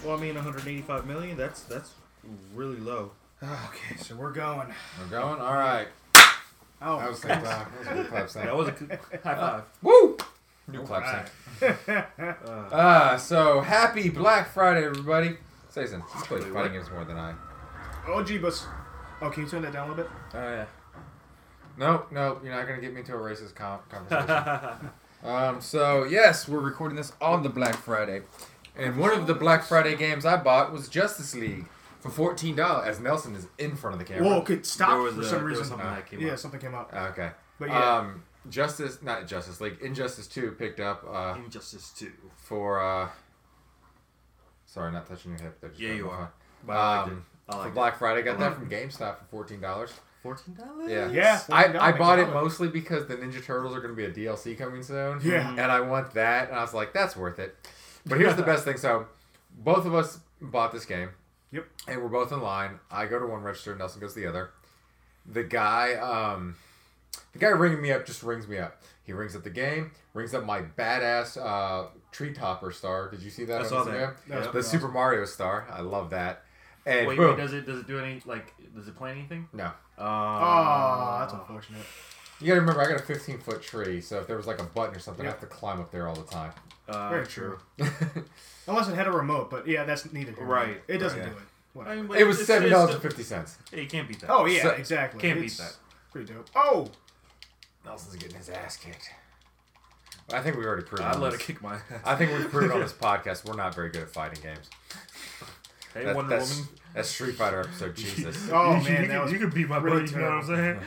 Well, I mean, 185 million. That's really low. Okay, so we're going. We're going? All right. Oh, That was good. That was a good clap sound. That was a high five. Woo! New clap right. sound. So, happy Black Friday, everybody. Sayson, he's played fighting games more than I. Oh, Jeebus. Oh, can you turn that down a little bit? Oh, yeah. No, you're not going to get me into a racist conversation. So, yes, we're recording this on the Black Friday. And one of the Black Friday games I bought was Justice League for $14, as Nelson is in front of the camera. Whoa, could stop for some reason. Something that came Yeah, up. something came up. Okay. But yeah. Justice League, Injustice 2 picked up Injustice 2. for, sorry, not touching your hip. Yeah, you are. But I liked it. For Black Friday, got that from GameStop for $14. $14? Yeah. Yeah. I bought it $14. mostly because the Ninja Turtles are going to be a DLC coming soon. Yeah. And I want that, and I was like, that's worth it. But here's the best thing. So, both of us bought this game. Yep. And we're both in line. I go to one register, Nelson goes to the other. The guy ringing me up just rings me up. He rings up the game, rings up my badass tree topper star. Did you see that? I saw that. That was The pretty Super Mario star. I love that. And Wait, boom. does it do any, does it play anything? No. Oh, that's unfortunate. You gotta remember, I got a 15-foot tree, so if there was like a button or something, I Yeah. have to climb up there all the time. Very true. Unless it had a remote, but yeah, that's needed here. Right. It doesn't Right. do it. I Whatever. mean, but It was it's- $7.50. Yeah, you can't beat that. Oh, yeah, So- exactly. Can't beat It's that. Pretty dope. Oh! Nelson's getting his ass kicked. I think we've already proven I'd on let it this. kick my ass. I think we've proven on this podcast we're not very good at fighting games. Hey, That- Wonder that's, Woman. that's Street Fighter episode, Jesus. Oh, you, man, you, that was you could beat my really buddy, you know what I'm saying?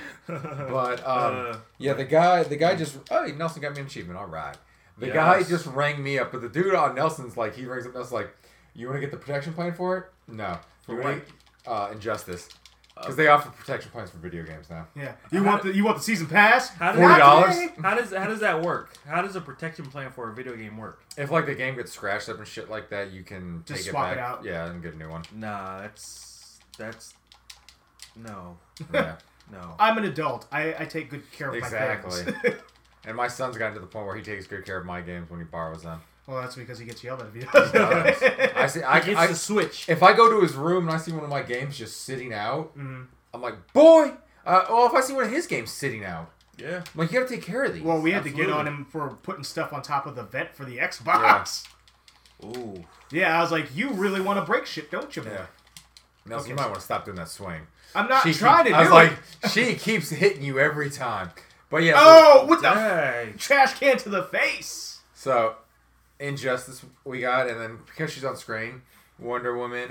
But yeah, the guy just Nelson got me an achievement. All right, the guy Yes. just rang me up, but the dude on Nelson's like he rings up Nelson's like, you want to get the protection plan for it? No, For You what? wanna- Injustice, because they offer protection plans for video games now. Yeah. You want the season pass? How $40? does how does that work? How does a protection plan for a video game work? If like the game gets scratched up and shit like that, you can Just take swap it it back. out. Yeah, and get a new one. Nah, that's no, Yeah, no. I'm an adult. I take good care of my exactly. things. And my son's gotten to the point where he takes good care of my games when he borrows them. Well, that's because he gets yelled at if he He does. does. I see. He gets I the Switch. if I go to his room and I see one of my games just sitting out, Mhm. I'm like, boy. If I see one of his games sitting out, Yeah. I'm like, you gotta take care of these. Well, we had to get Absolutely. on him for putting stuff on top of the vent for the Xbox. Ooh. Yeah, I was like, you really want to break shit, don't you, man? Yeah. Nelson, Okay. you might want to stop doing that swing. I'm not She trying keep- to I was do like, it. she keeps hitting you every time. But yeah. Oh, with the Dang. trash can to the face. So, Injustice we got, and then because she's on screen, Wonder Woman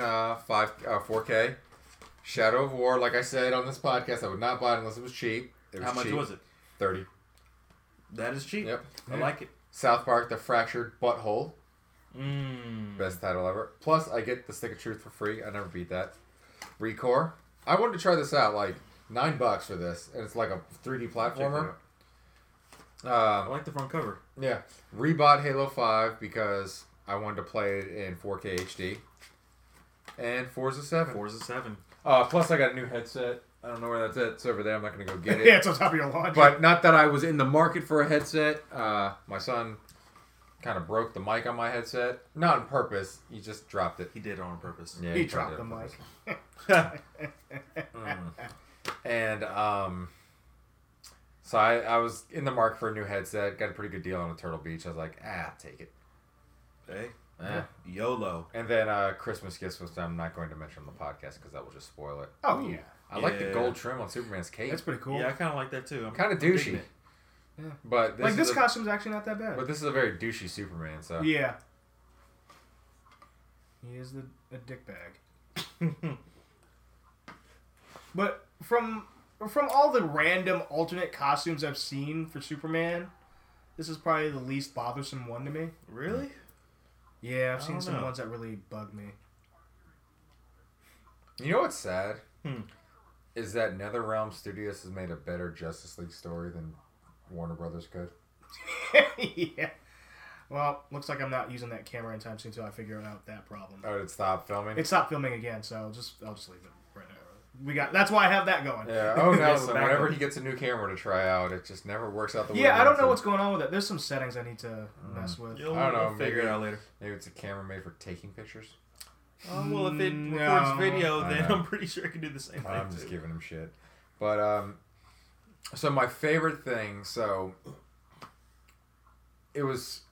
4K, Shadow of War. Like I said on this podcast, I would not buy it unless it was cheap. It was How much cheap. was it? $30. That is cheap. Yep. I like it. South Park: The Fractured Butthole. Mmm. Best title ever. Plus, I get the Stick of Truth for free. I never beat that. Recore. I wanted to try this out. Like $9 for this, and it's like a 3D platformer. I like the front cover. Yeah. Rebought Halo 5 because I wanted to play it in 4K HD. And Forza 7. Forza 7. Plus, I got a new headset. I don't know where that's at. It's over there. I'm not going to go get it. Yeah, it's on top of your laundry. But not that I was in the market for a headset. My son kind of broke the mic on my headset. Not on purpose. He just dropped it. He did it on purpose. Yeah, he probably dropped the did mic. on purpose. And so I was in the market for a new headset. Got a pretty good deal on a Turtle Beach. I was like, I'll take it. Hey. Eh. YOLO. And then Christmas gifts, which I'm not going to mention on the podcast because that will just spoil it. Oh, yeah. I like the Yeah. gold trim on Superman's cape. That's pretty cool. Yeah, I kind of like that too. I'm Kind of digging douchey. it. Yeah. But this Like, this is costume's actually not that bad. but this is a very douchey Superman. So Yeah. He is a dick bag. But from all the random alternate costumes I've seen for Superman, this is probably the least bothersome one to me. Really? Yeah, I've I seen don't some know. ones that really bug me. you know what's sad Hmm. is that NetherRealm Studios has made a better Justice League story than Warner Brothers could. Yeah. Well, looks like I'm not using that camera anytime soon until I figure out that problem. Oh, it stopped filming. It stopped filming again, so I'll just leave it right now. That's why I have that going. Yeah. Oh, Nelson. backup. Whenever he gets a new camera to try out, it just never works out the way. Yeah, he I don't wants know it. what's going on with it. There's some settings I need to mess with. You'll, I don't know, we'll figure maybe- it out later. Maybe it's a camera made for taking pictures. Well, if it No. records video, I then know. I'm pretty sure it can do the same thing. I'm just too. giving him shit. But so my favorite thing, so it was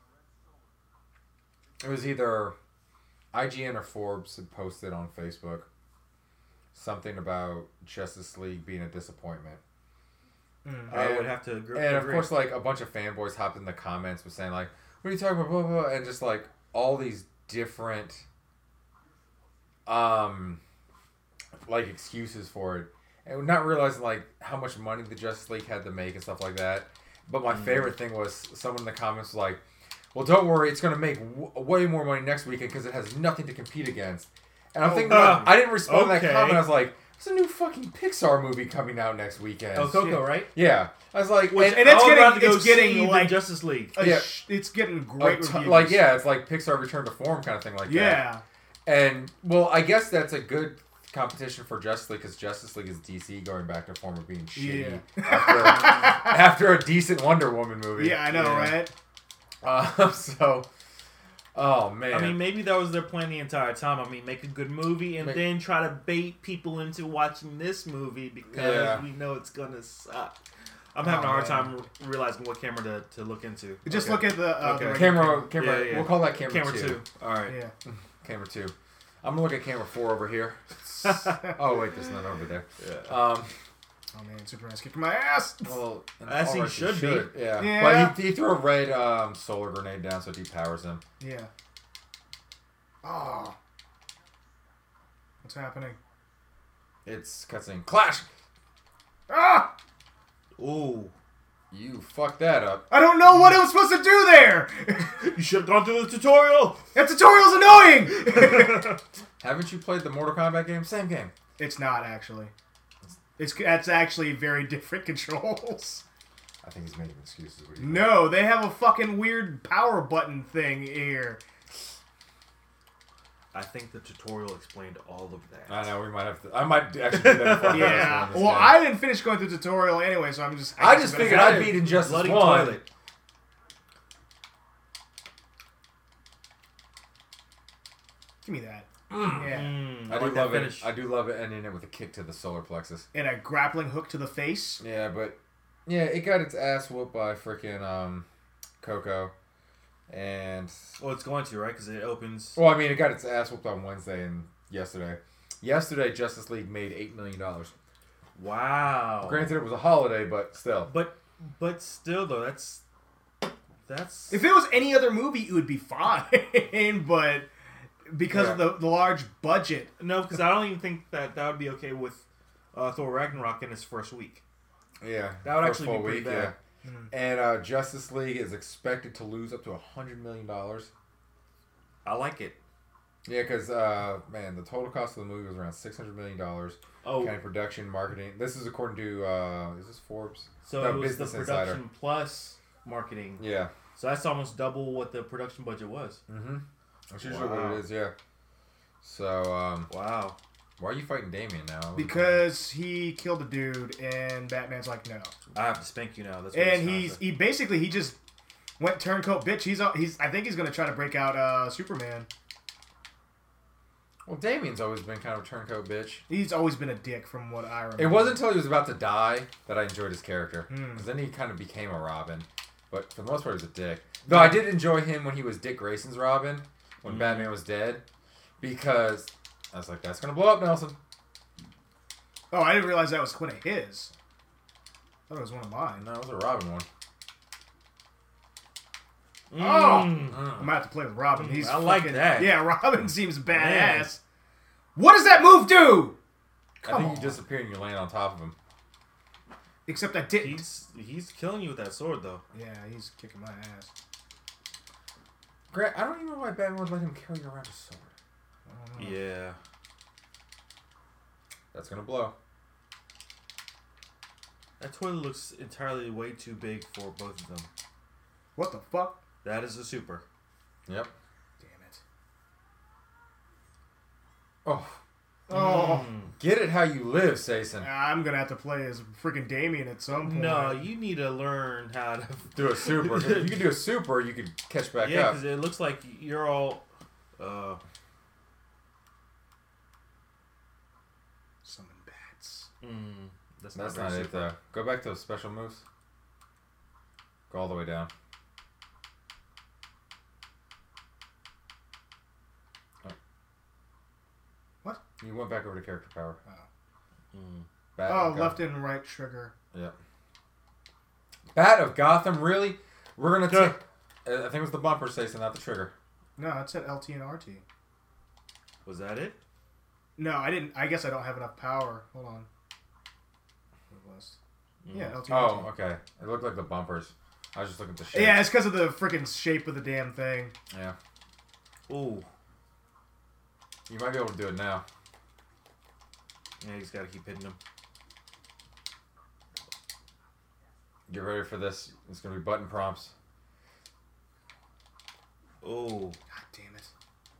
either IGN or Forbes had posted on Facebook something about Justice League being a disappointment. I would have to agree. And of course, like a bunch of fanboys hopped in the comments was saying like, "What are you talking about?" Blah, blah, blah, and just like all these different, like excuses for it, and not realizing like how much money the Justice League had to make and stuff like that. But my favorite thing was someone in the comments was like, "Well, don't worry, it's going to make way more money next weekend because it has nothing to compete against." And I'm thinking, I didn't respond to that okay. comment. I was like, "There's a new fucking Pixar movie coming out next weekend." Oh, Coco, right? Yeah, I was like, and it's I was about to go getting see the like Justice League. Yeah. It's getting great reviews. like yeah, it's like Pixar Return to Form kind of thing, like that. Yeah. And well, I guess that's a good competition for Justice League because Justice League is DC going back to form of being shitty after a decent Wonder Woman movie. Yeah, I know, right? So, oh man, I mean, maybe that was their plan the entire time. I mean, make a good movie and then try to bait people into watching this movie because we know it's gonna suck. I'm having a hard time realizing what camera to look into. Just look at the camera. Yeah. We'll call that camera 2. All right. Yeah. Camera 2. I'm gonna look at camera 4 over here. Oh wait, there's none over there. Yeah. Oh man, Superman's kicking my ass. Well, as he should be. Yeah. Yeah. But he threw a red solar grenade down, so it depowers him. Yeah. Oh. What's happening? It's cutscene. Clash! Ah! Ooh. You fucked that up. I don't know what I was supposed to do there. You should have gone through the tutorial. That tutorial's annoying. Haven't you played the Mortal Kombat game? Same game. It's not actually. That's actually very different controls. I think he's making excuses. No, they have a fucking weird power button thing here. I think the tutorial explained all of that. I know, we might have to. I might actually do that. Yeah. Well, I didn't finish going through the tutorial anyway, so I'm just. I just figured I'd beat Injustice Bloody 1. toilet. Give me that. Yeah. I do love it. I do love it ending it with a kick to the solar plexus. And a grappling hook to the face. Yeah, but it got its ass whooped by freaking Coco, and Well, it's going to, right? Because it opens. well, I mean, it got its ass whooped on Wednesday and yesterday. Yesterday, Justice League made $8 million. Wow. Granted, it was a holiday, but still. But still though, that's. If it was any other movie, it would be fine. But because of the large budget, No, because I don't even think that would be okay with Thor Ragnarok in its first week. Yeah, That would first actually be full pretty week, bad. yeah. And Justice League is expected to lose up to $100 million. I like it. Yeah, because man, the total cost of the movie was around $600 million. Oh, Kind of production, marketing. This is according to is this Forbes? so No, it was the Business production Insider. plus marketing. Yeah. So that's almost double what the production budget was. Mm-hmm. That's usually what Wow. it is. Yeah. So Wow. why are you fighting Damien now? because he killed a dude, and Batman's like, no. I have to spank you now. That's what And he's he basically just went turncoat bitch. I think he's gonna try to break out Superman. Well, Damien's always been kind of a turncoat bitch. He's always been a dick, from what I remember. It wasn't until he was about to die that I enjoyed his character. Hmm. Because then he kind of became a Robin. But for the most part, he was a dick. Though I did enjoy him when he was Dick Grayson's Robin, when Batman was dead. Because I was like, that's going to blow up, Nelson. Oh, I didn't realize that was one of his. I thought it was one of mine. No, it was a Robin one. Oh! Mm. I'm gonna have to play with Robin. He's I like fucking- that. Yeah, Robin seems badass. What does that move do? I think you disappear and you land on top of him. Except I didn't. He's killing you with that sword though. Yeah, he's kicking my ass. Grant, I don't even know why Batman would let him carry around a sword. I don't know. Yeah. That's going to blow. That toilet looks entirely way too big for both of them. What the fuck? That is a super. Yep. Damn it. Oh. Oh. Get it how you live, Sayson. I'm gonna have to play as freaking Damien at some point. No, you need to learn how to Do a super. If you could do a super, you could catch back yeah, up. because it looks like you're all. That's not it though. Go back to special moves. Go all the way down. Oh. What? You went back over to character power. Oh. Left and right trigger. Yep. Bat of Gotham, really? We're gonna take. I think it was the bumper station, not the trigger. No, it said LT and RT. Was that it? No, I didn't. I guess I don't have enough power. Hold on. What was? Yeah, LT. Oh, okay. It looked like the bumpers. I was just looking at the shape. Yeah, it's because of the freaking shape of the damn thing. Yeah. Ooh. You might be able to do it now. Yeah, you just gotta keep hitting them. Get ready for this. It's gonna be button prompts. Oh. God damn it.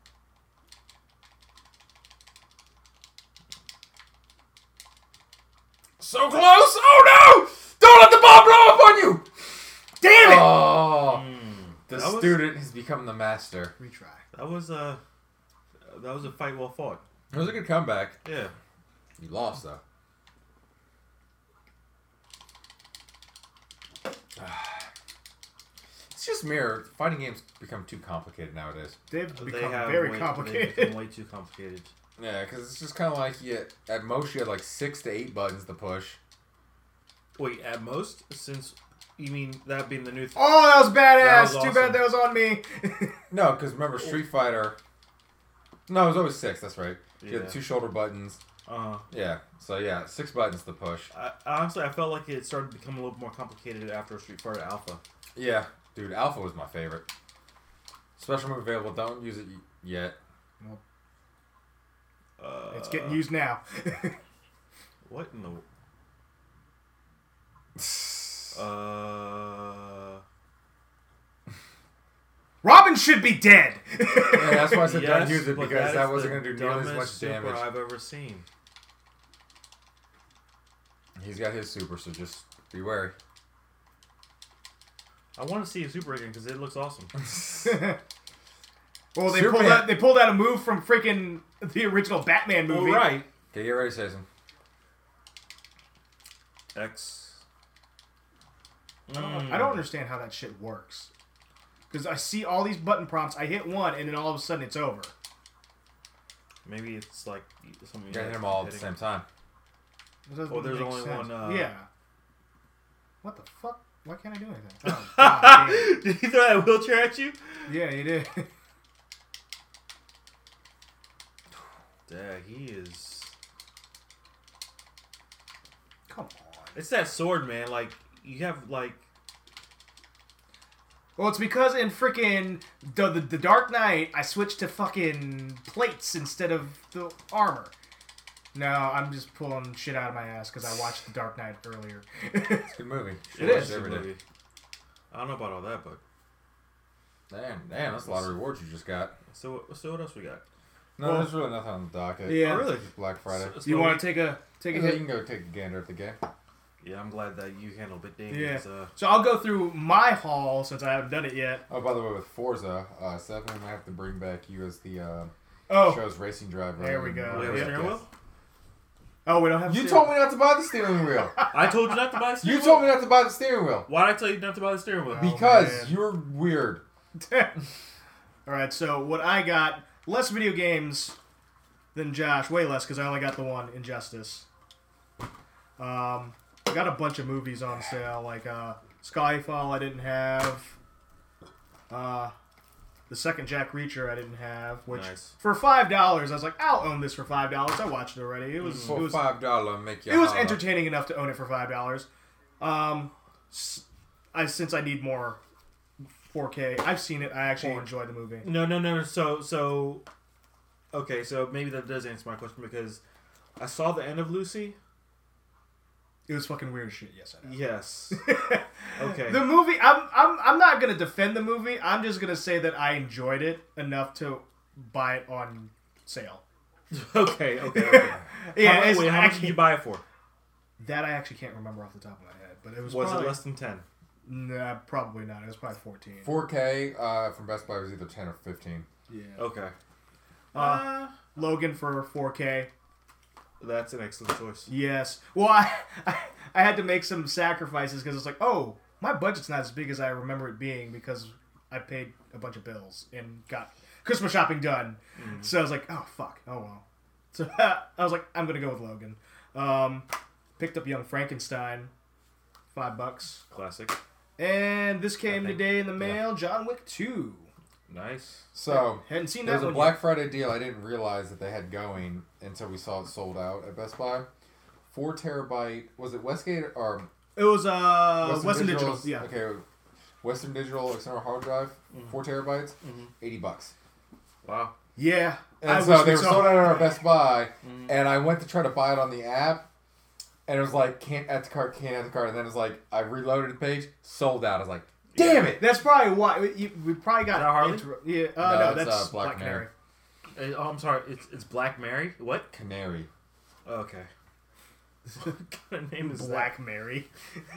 So close! Oh no! Don't let the ball blow up on you! Damn it! Oh. The student has become the master. Retry. That was a fight well fought. It was a good comeback. Yeah. You lost though. It's just mirror. Fighting games become too complicated nowadays. They've become very complicated. They've become way too complicated. Yeah, because it's just kind of like at most you had like 6 to 8 buttons to push. Wait, at most? Since you mean that being the new? Oh, that was badass. That was Too awesome. bad that was on me. No, because remember Street Fighter. No, it was always 6. That's right. You Yeah. had 2 shoulder buttons. Yeah. So yeah, 6 buttons to push. Honestly, I felt like it started to become a little more complicated after Street Fighter Alpha. Yeah, dude, Alpha was my favorite. Special move available. Don't use it yet. Nope. It's getting used now. What in the? Robin should be dead. Yeah, that's why I said Yes, don't use it, but because that wasn't is going to the do nearly as dumbest much super damage. I've ever seen. He's got his super, so just be wary. I want to see a super again because it looks awesome. Well, they Superman. pulled out a move from freaking the original Batman movie. Oh, right. Okay, get ready, Jason. X. I don't understand how that shit works. Because I see all these button prompts, I hit one, and then all of a sudden it's over. Maybe it's like something. You gotta hit them all at the same time. Oh, there's only one. Yeah. What the fuck? Why can't I do anything? Oh, God, damn. Did he throw that wheelchair at you? Yeah, he did. Yeah, he is. Come on. It's that sword, man. Like you have like. Well, it's because in freaking the Dark Knight, I switched to fucking plates instead of the armor. No, I'm just pulling shit out of my ass because I watched the Dark Knight earlier. It's a good movie. It is. Every day. Movie. I don't know about all that, but Damn, that's a lot of rewards you just got. so what else we got? No, there's really nothing on the docket. Yeah. Oh, really? It's Black Friday. Do you want to take a Yeah, you hit? can go take a gander at the game. Yeah, I'm glad that you handled it, Dave. Yeah. because, So I'll go through my haul since I haven't done it yet. Oh, by the way, with Forza, Seth, we might have to bring back you as the Oh, show's racing driver. There we go. we have a Yeah. steering wheel. oh, we don't have. You steering- told me not to buy the steering wheel. I told you not to buy the steering You wheel. told me not to buy the steering wheel. Why did I tell you not to buy the steering wheel? Oh, Because man. you're weird. All right, so what I got, less video games than Josh, way less because I only got the one, Injustice. I got a bunch of movies on sale, like Skyfall I didn't have. The second Jack Reacher I didn't have, which Nice. for $5 I was like, I'll own this for $5. I watched it already. It was For $5, make you. it was holler. entertaining enough to own it for $5. Since I need more 4K, I've seen it. I actually enjoyed the movie. No. So, okay. So maybe that does answer my question because I saw the end of Lucy. It was fucking weird as shit. Yes, I know. Yes. Okay. The movie, I'm not gonna defend the movie. I'm just gonna say that I enjoyed it enough to buy it on sale. Okay. Yeah, How much did you buy it for? That I actually can't remember off the top of my head, but it was. Was probably, it less than 10? Nah, probably not. It was probably 14. 4K from Best Buy was either 10 or 15. Yeah. Okay. Logan for 4K. That's an excellent choice. Yes. Well, I had to make some sacrifices because it's like, oh, my budget's not as big as I remember it being because I paid a bunch of bills and got Christmas shopping done. Mm-hmm. So I was like, oh, fuck. Oh, well. So I was like, I'm going to go with Logan. Picked up Young Frankenstein. $5. Classic. And this came today in the mail. John Wick 2. Nice. So, hadn't seen there that was one a Black yet. Friday deal I didn't realize that they had going until we saw it sold out at Best Buy. 4 terabyte, was it Westgate or... It was Western Digital. Yeah. Okay, Western Digital external hard drive, 4 terabytes, $80. Wow. Yeah. And so they were sold out at our Best Buy, and I went to try to buy it on the app, and it was like, can't add to cart, and then it was like, I reloaded the page, sold out. I was like, damn it! That's probably why. We probably got... Is that Harley? Yeah. No, that's Black Canary. Oh, I'm sorry. It's Black Mary? What? Canary. Okay. What kind of name is Black Mary?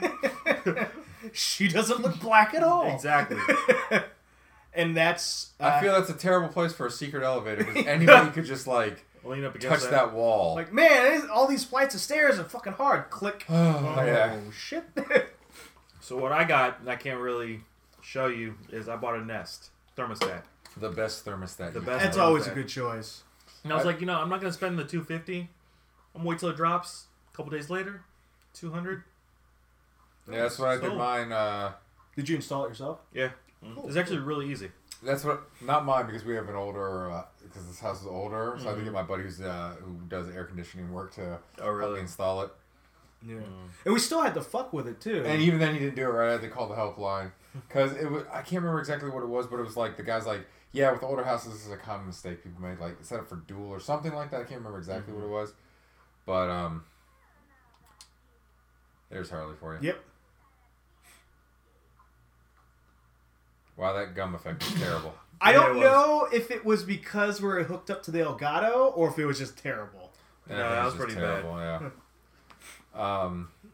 She doesn't look black at all. Exactly. And that's... I feel that's a terrible place for a secret elevator, because anybody could just, like, lean up against touch that wall. Like, man, all these flights of stairs are fucking hard. Click. Yeah. Shit. So what I got, and I can't really show you, is I bought a Nest thermostat. The best thermostat. That's always a good choice. And I was like, I'm not going to spend the $250. I'm going to wait till it drops. A couple days later, $200. Yeah, that's what I did mine. Did you install it yourself? Yeah. Cool. It's actually really easy. That's what, not mine, because we have an older, because this house is older, so I had to get my buddy who does air conditioning work to help me install it. Yeah. And we still had to fuck with it, too. And even then, he didn't do it right. I had to call the helpline. Because it was, I can't remember exactly what it was, but it was like, the guy's like, yeah, with older houses, this is a common mistake people make. Like, set up for dual or something like that. I can't remember exactly what it was. But, there's Harley for you. Yep. Wow, that gum effect is terrible. I don't know if it was because we were hooked up to the Elgato or if it was just terrible. Yeah, no, that was pretty terrible, bad. Yeah.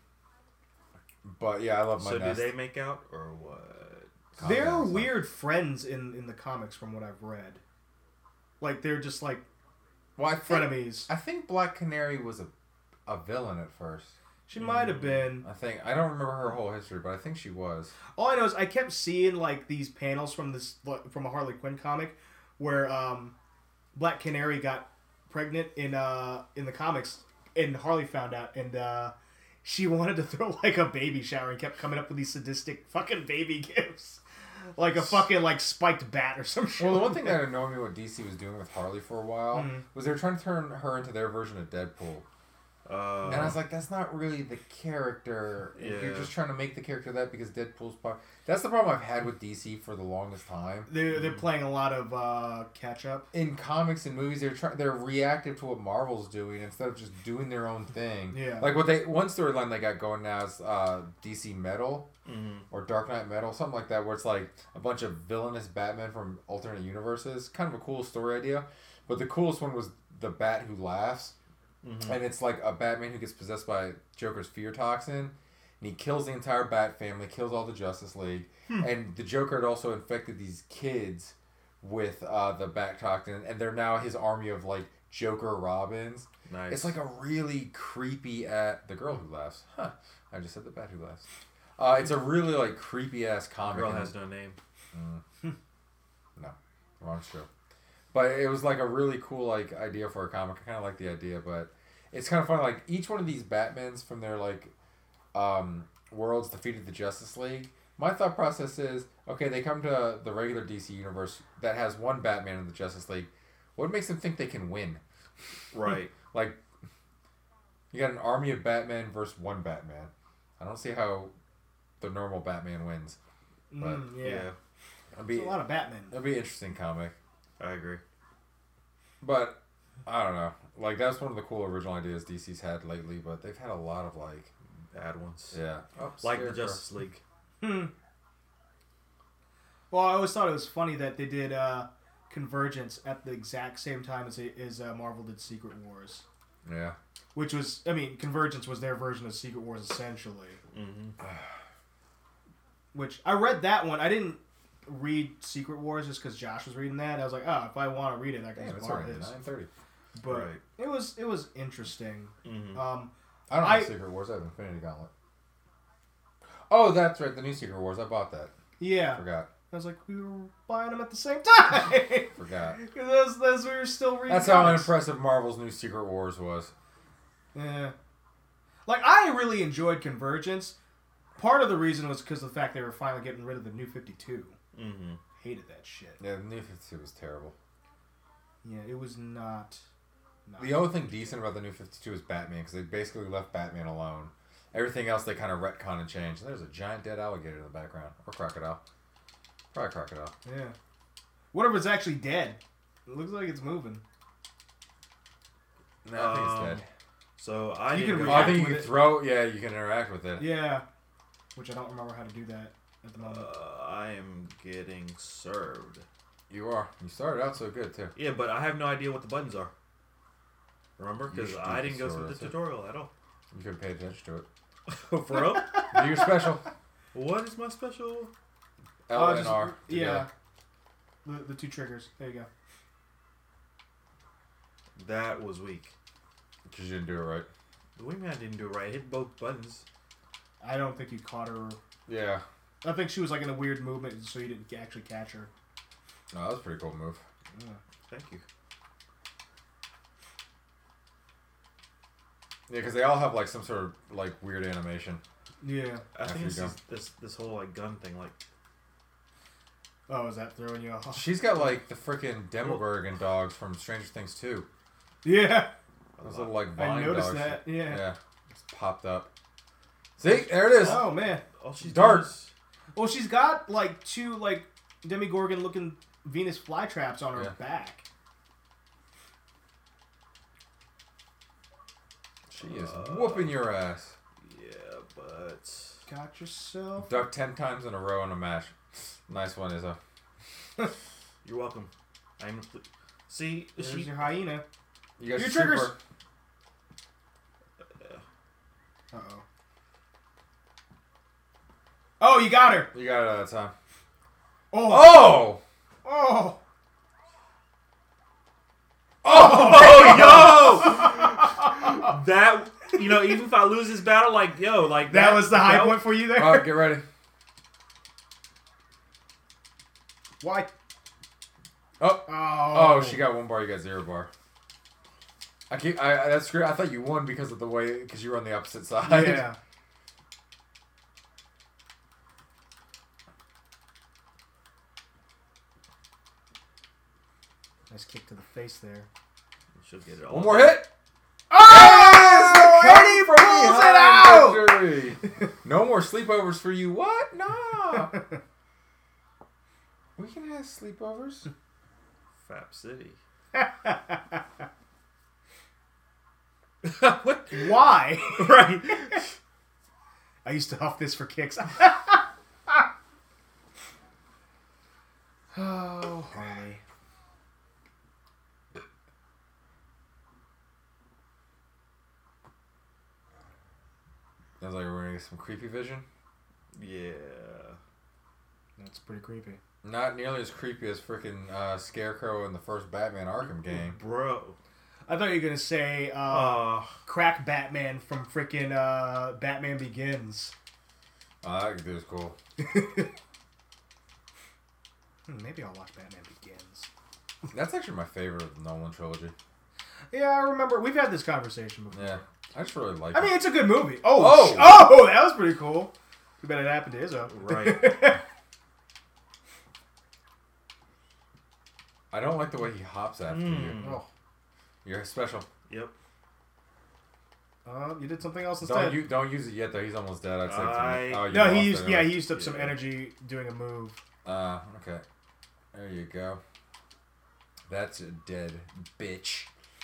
But yeah, I love my So Nest. did they make out or what? They're weird friends in the comics from what I've read. Like, they're just like frenemies. I think Black Canary was a villain at first. She might have been. I don't remember her whole history, but I think she was. All I know is I kept seeing like these panels from a Harley Quinn comic where Black Canary got pregnant in the comics, and Harley found out, and she wanted to throw like a baby shower and kept coming up with these sadistic fucking baby gifts. Like a fucking like spiked bat or some shit. Well, the one thing that annoyed me what DC was doing with Harley for a while was they were trying to turn her into their version of Deadpool. And I was like, that's not really the character. If you're just trying to make the character that because Deadpool's part. That's the problem I've had with DC for the longest time. They're playing a lot of catch up. In comics and movies, they're reactive to what Marvel's doing instead of just doing their own thing. Yeah. Like one storyline they got going now is DC Metal or Dark Knight Metal, something like that, where it's like a bunch of villainous Batman from alternate universes. Kind of a cool story idea. But the coolest one was the Bat Who Laughs. And it's like a Batman who gets possessed by Joker's fear toxin, and he kills the entire Bat family, kills all the Justice League, and the Joker had also infected these kids with the Bat toxin, and they're now his army of like Joker Robins. Nice. It's like a really creepy the Girl Who Laughs. Huh. I just said the Bat Who Laughs. It's a really like creepy ass comic. The girl has no name. No, wrong show. But it was like a really cool like idea for a comic. I kind of like the idea, but it's kind of fun. Like each one of these Batmans from their like worlds defeated the Justice League. My thought process is, okay, they come to the regular DC universe that has one Batman in the Justice League. What makes them think they can win? Right. Like you got an army of Batman versus one Batman. I don't see how the normal Batman wins. But yeah. There's a lot of Batman. It'll be an interesting comic. I agree. But, I don't know. Like, that's one of the cool original ideas DC's had lately, but they've had a lot of, like... bad ones. Yeah. Oh, like the Justice League. Well, I always thought it was funny that they did Convergence at the exact same time as Marvel did Secret Wars. Yeah. Which was... Convergence was their version of Secret Wars, essentially. Which, I read that one. I didn't read Secret Wars just because Josh was reading that. I was like, if I want to read it, I can just borrow his. 9:30. But it was interesting. Mm-hmm. I don't have Secret Wars. I have Infinity Gauntlet. Oh, that's right. The new Secret Wars. I bought that. Yeah. Forgot. I was like, we were buying them at the same time. Forgot. Because we were still reading That's how unimpressive Marvel's new Secret Wars was. Yeah. Like, I really enjoyed Convergence. Part of the reason was because of the fact they were finally getting rid of the New 52. Mm-hmm. Hated that shit. Yeah, the New 52 was terrible. Yeah, it was not the only thing decent about the New 52 is Batman, because they basically left Batman alone. Everything else they kind of retcon and changed. There's a giant dead alligator in the background. Or crocodile. Probably crocodile. Yeah. What if it's actually dead? It looks like it's moving. No, I think it's dead. So I think you can throw. Yeah, you can interact with it. Yeah. Which I don't remember how to do that at the moment. I am getting served. You are. You started out so good, too. Yeah, but I have no idea what the buttons are. Remember? Because I didn't go through the tutorial at all. You couldn't pay attention to it. For real? Do your special. What is my special? L and R. Yeah. The two triggers. There you go. That was weak. Because you didn't do it right. What do you mean I didn't do it right? I hit both buttons. I don't think you caught her. Yeah. I think she was like in a weird movement, so you didn't actually catch her. No, that was a pretty cool move. Yeah. Thank you. Yeah, because they all have like some sort of like weird animation. Yeah. I think it's this whole like gun thing, like. Oh, is that throwing you off? She's got like the freaking Demogorgon dogs from Stranger Things 2. Yeah. Those little like vine I noticed dogs. that. Yeah. Yeah. It's popped up. See, there it is. Oh man. Oh, she's dark. Well, she's got like two like Demogorgon looking Venus flytraps on her back. She is whooping your ass. Yeah, but got yourself. Duck 10 times in a row in a match. Nice one, Izzo. You're welcome. I'm. See, there's your hyena. You got your triggers. Uh-oh. Oh, you got her. You got it that time. Oh. Oh. Oh, yo! That, even if I lose this battle, that was the high point for you there. All right, get ready. Why? Oh, she got 1 bar. You got 0 bar. That's great. I thought you won because of the way, because you were on the opposite side. Yeah. Nice kick to the face there. She'll get it all. One more hit. Oh! Yes! And he pulls it out! No more sleepovers for you. What? No. We can have sleepovers. Fap City. What? Why? Right. I used to huff this for kicks. Oh, Harley. Sounds like we're gonna get some creepy vision. Yeah. That's pretty creepy. Not nearly as creepy as freaking Scarecrow in the first Batman Arkham game. Bro. I thought you were going to say crack Batman from freaking Batman Begins. That dude's cool. Maybe I'll watch Batman Begins. That's actually my favorite of the Nolan trilogy. Yeah, I remember. We've had this conversation before. Yeah. I just really like it. I mean, it's a good movie. Oh, that was pretty cool. Too bad it happened to Izzo. Right. I don't like the way he hops after you. Oh. You're special. Yep. You did something else instead. Don't use it yet, though. He's almost dead. I'd say. No, he used up some energy doing a move. Okay. There you go. That's a dead bitch.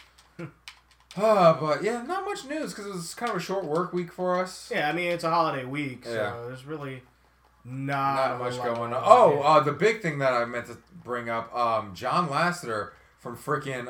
But yeah, not much news because it was kind of a short work week for us. Yeah, I mean it's a holiday week, so there's really not much going on. The big thing that I meant to bring up, John Lasseter from freaking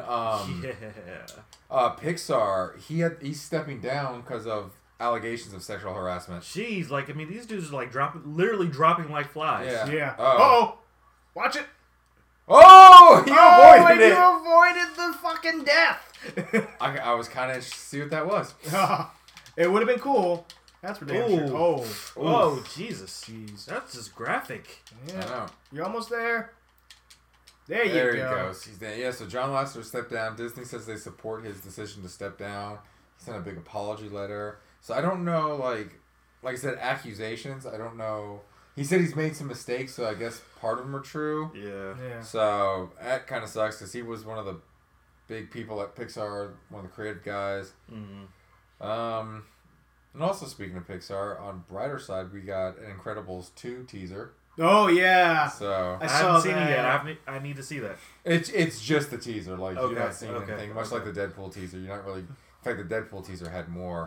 Pixar, he's stepping down because of allegations of sexual harassment. Jeez, these dudes are literally dropping like flies. Yeah. Uh-oh. Watch it. Oh, you avoided it. You avoided the fucking death. I was kind of interested to see what that was. It would have been cool. That's for damn sure. Oh, Jesus. Jeez. That's just graphic. Yeah. I know. You're almost there. There There you he go. goes. He's there. Yeah, so John Lasseter stepped down. Disney says they support his decision to step down. He sent a big apology letter. So I don't know, like I said, accusations. I don't know. He said he's made some mistakes, so I guess part of them are true. Yeah. So that kind of sucks because he was one of the big people at Pixar, one of the creative guys. Mm-hmm. And also speaking of Pixar, on brighter side, we got an Incredibles 2 teaser. Oh, yeah. So I haven't seen it yet. I need to see that. it's just the teaser. Like Okay, you're not seeing anything. Much like the Deadpool teaser, you're not really. In fact, the Deadpool teaser had more.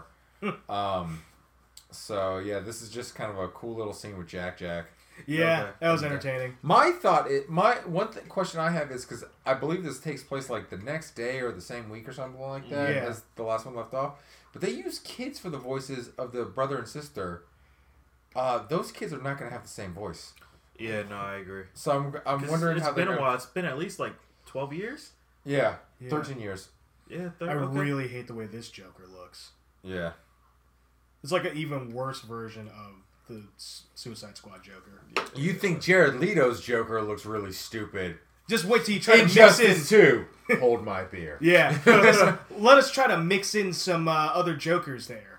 So yeah, this is just kind of a cool little scene with Jack. Yeah, Okay. that was entertaining. My thought, question I have is because I believe this takes place like the next day or the same week or something like that Yeah. as the last one left off. But they use kids for the voices of the brother and sister. Those kids are not going to have the same voice. Yeah, no, I agree. So I'm wondering how it's been a while. It's been at least like 12 years. Yeah, Yeah. 13 years. Yeah, I really hate the way this Joker looks. Yeah. It's like an even worse version of the Suicide Squad Joker. You think Jared Leto's Joker looks really stupid? Just wait till you try to mix Injustice in. 2. Hold my beer. Yeah, let us try to mix in some other Jokers there.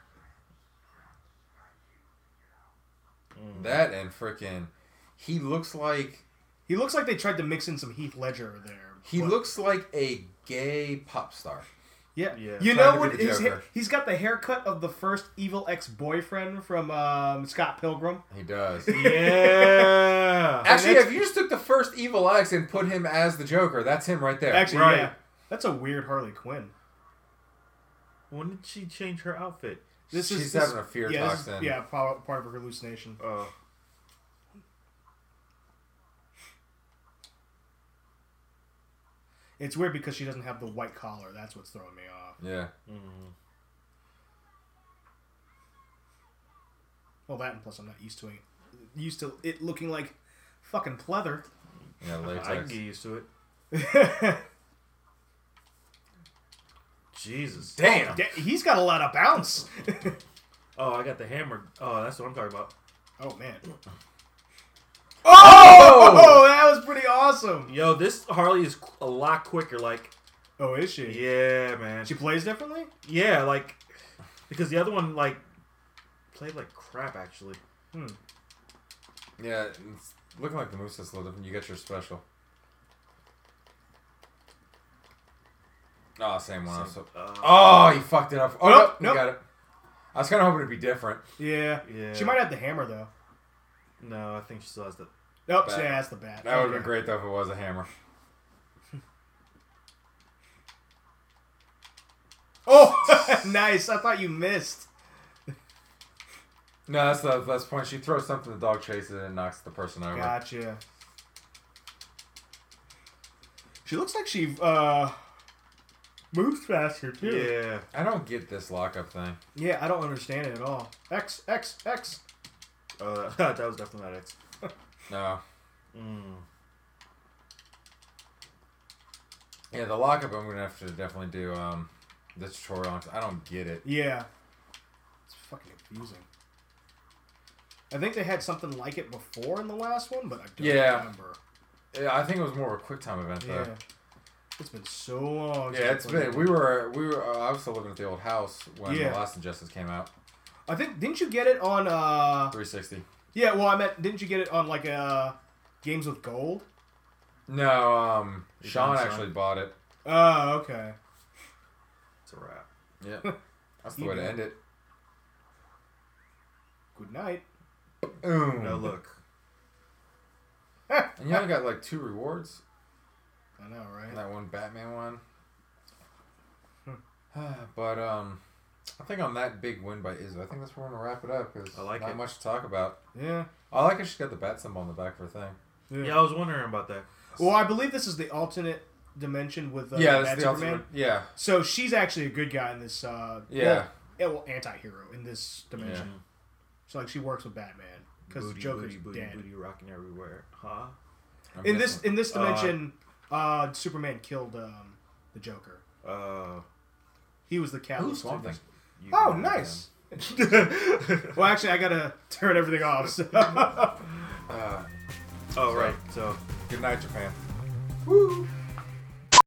That and frickin' he looks like they tried to mix in some Heath Ledger there. he looks like a gay pop star. Yeah. Yeah. You Trying know to what? be the Joker. He's got the haircut of the first evil ex-boyfriend from Scott Pilgrim. He does. Yeah. Actually, if you just took the first evil ex and put him as the Joker, that's him right there. Actually, Right. yeah. That's a weird Harley Quinn. When did she change her outfit? She's having a fear yeah, toxin. part of her hallucination. Oh. It's weird because she doesn't have the white collar. That's what's throwing me off. Yeah. Mm-hmm. Well, that and plus I'm not used to it looking like fucking pleather. Yeah, latex. I can get used to it. Jesus. Damn. He's got a lot of bounce. Oh, I got the hammer. Oh, that's what I'm talking about. Oh man. Oh, that was pretty awesome. Yo, this Harley is a lot quicker. Like, Oh, is she? yeah, man. She plays differently? Yeah, like, because the other one, like, played like crap, actually. Yeah, it's looking like the moveset's a little different. You get your special. Oh, same one. Oh, you fucked it up. Oh, Nope, no, you got it. I was kind of hoping it'd be different. Yeah. Yeah. She might have the hammer though. No, I think she still has the... Nope, Bat. she has the bat. That would have been great, though, if it was a hammer. Oh, nice. I thought you missed. No, that's the best point. She throws something, the dog chases it, and knocks the person over. Gotcha. She looks like she moves faster too. Yeah. I don't get this lockup thing. Yeah, I don't understand it at all. X. That was definitely not X. No. Mm. Yeah, the lockup I'm going to have to definitely do the tutorial on 'cause I don't get it. Yeah. It's fucking confusing. I think they had something like it before in the last one, but I don't remember. Yeah, I think it was more of a quick time event, though. Yeah. It's been so long. Yeah, it's been. We were. I was still living at the old house when Yeah. The Last Injustice came out. I think, didn't you get it on 360. Yeah, well, I meant, didn't you get it on like Games with Gold? No, You Sean found actually Sean? bought it. Oh, okay. It's a wrap. Yeah, that's the way to end it. Good night. Boom. No, look. And you only got like 2 rewards. I know, right? That one Batman one. But I think on that big win by Izzo, I think that's where we're gonna wrap it up because I like not it. much to talk about. Yeah. I like how she's got the bat symbol on the back of her thing. Yeah, I was wondering about that. Well, I believe this is the alternate dimension with Yeah, Bad that's the Superman. ultimate. Yeah, So she's actually a good guy in this. Yeah. Well, anti-hero in this dimension. So like she works with Batman because Booty, Joker's booty, dead. booty rocking everywhere. In this dimension, Superman killed the Joker. He was the catalyst. Swamp Thing. Oh, nice. Well, actually, I gotta turn everything off. So. Right. So, good night, Japan. Woo.